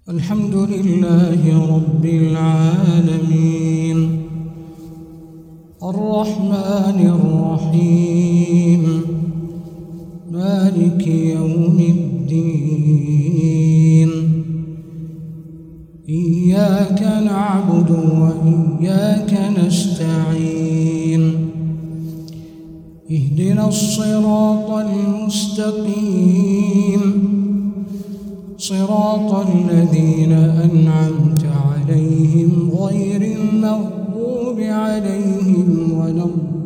الحمد لله رب العالمين الرحمن الرحيم مالك يوم الدين إياك نعبد وإياك نستعين اهدنا الصراط المستقيم صراط الذين أنعمت عليهم غير المغضوب عليهم ولا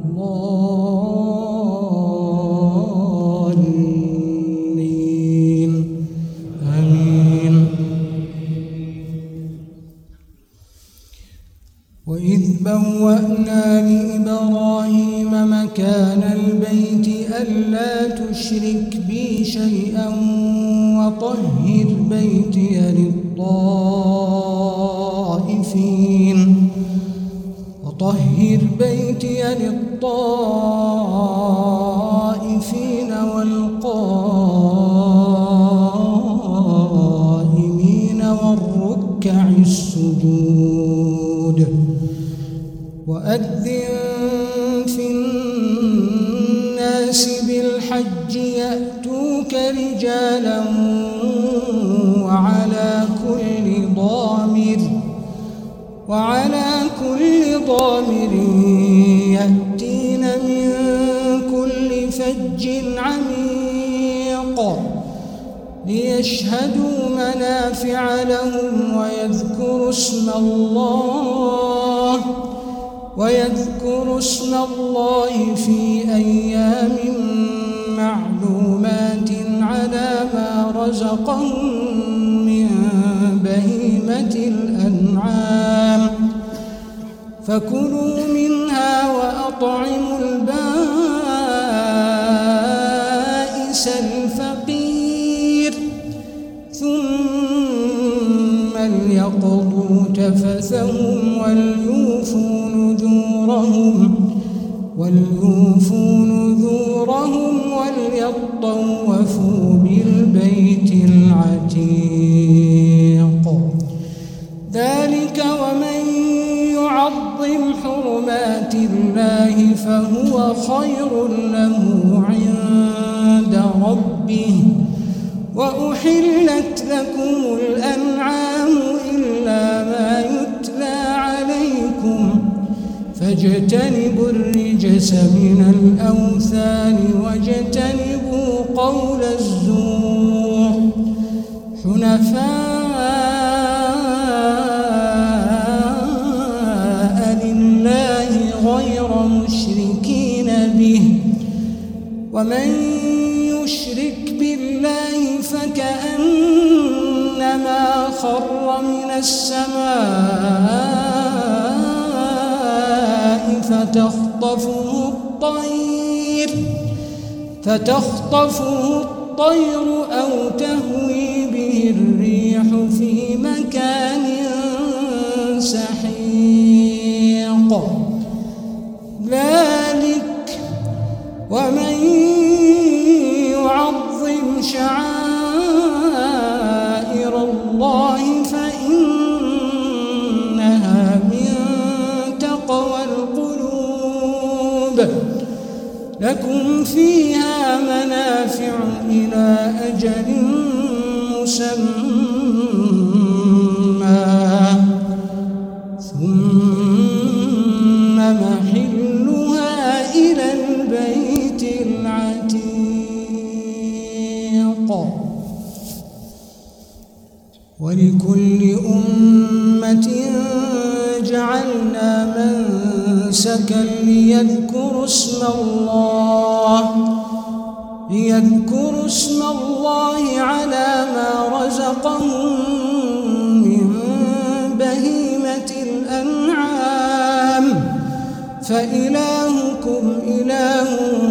الضالين آمين. وإذ بوأنا لإبراهيم مكان البيت ألا تشرك بي شيئا وطهر بيتي للطائفين والقائمين والركع السجود وأذن في الناس بالحج يأتوك رجالا وعلى كل ضامر يأتين من كل فج عميق ليشهدوا منافع لهم ويذكروا اسم الله في أيام معلومات على ما رزقهم من بهيمة الأنعام فكلوا منها وأطعموا البائس الفقير ثم ليقضوا تفثهم وليوفوا نذورهم وليطوفوا بالبيت العتيق ذلك ومن يعظم حرمات الله فهو خير له عند ربه وأحلت لكم الأنعام إلا ما يتلى عليكم فاجتنبوا الرجس من الأوثان واجتنبوا قول الزور حنفاء لله غير مشركين به ومن يشرك بالله فكأنما خر من السماء فتخطفه الطير أو تهوي به الريح في مكان سحيق ذلك ومن يعظم شعائر الله فإنها من تقوى القلوب لكم فيها منافع إلى أجل مسمى ثم محلها إلى البيت العتيق ولكل أمة جعلنا منسكا ليذكروا اسم الله على ما رزقهم من بهيمة الأنعام فإلهكم إله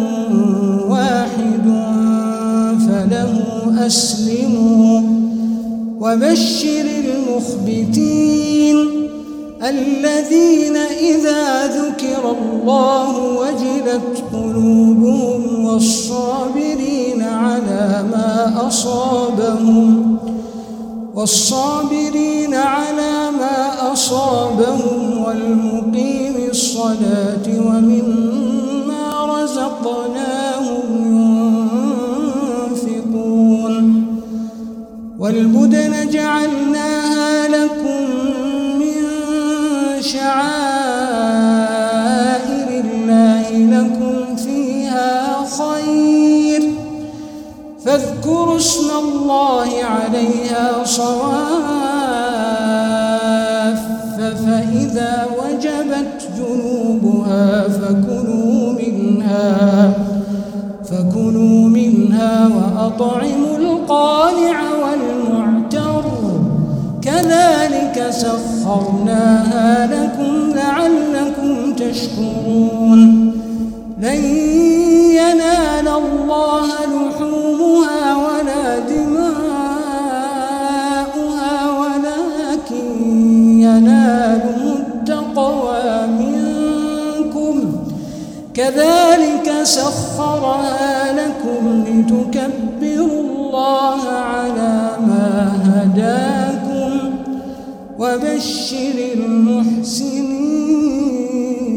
واحد فله أسلموا وبشر المخبتين الذين إذا ذكر الله وجلت قلوبهم والصابرين على ما أصابهم والصابرين على ما أصابهم والمقيم الصلاة ومما رزقناهم ينفقون والبدن جعلناها لكم من شعائر الله لكم فيها خير فاذكروا اسم الله عليها صواف فإذا وجبت جنوبها فكلوا منها وأطعموا القانع والمعتر كذلك سخرناها لكم لعلكم تشكرون لن ينال الله لحومها ولا دماؤها ولكن يناله التقوى منكم كذلك سخرها لكم لتكبروا الله على ما هداكم وبشر المحسنين